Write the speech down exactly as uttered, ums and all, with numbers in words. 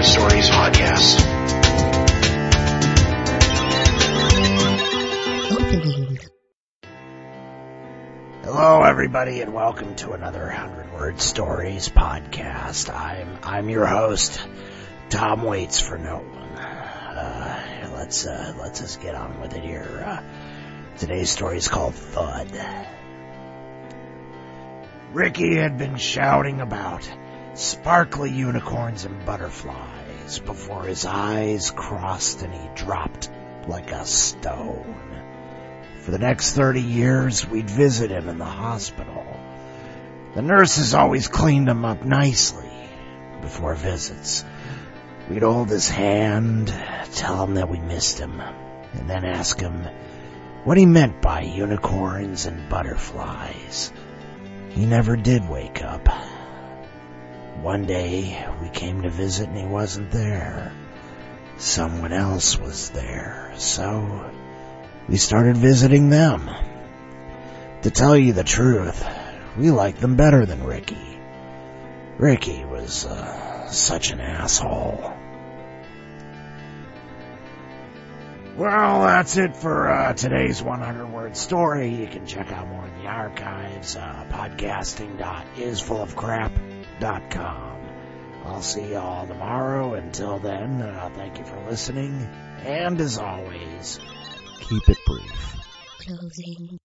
Stories Podcast. Opening. Hello, everybody, and welcome to another Hundred Word Stories podcast. I'm I'm your host, Tom Waits for no one. Uh, let's uh, let's just get on with it here. Uh, today's story is called Thud. Ricky had been shouting about sparkly unicorns and butterflies before his eyes crossed and he dropped like a stone. For the next thirty years, we'd visit him in the hospital. The nurses always cleaned him up nicely before visits. We'd hold his hand, tell him that we missed him, and then ask him what he meant by unicorns and butterflies. He never did wake up. One day, we came to visit and he wasn't there. Someone else was there, so we started visiting them. To tell you the truth, we liked them better than Ricky. Ricky was uh, such an asshole. Well, that's it for uh, today's hundred word story. You can check out more in the archives, uh, podcasting dot is full of crap dot com. I'll see y'all tomorrow. Until then, uh, thank you for listening, and as always, keep it brief. Closing.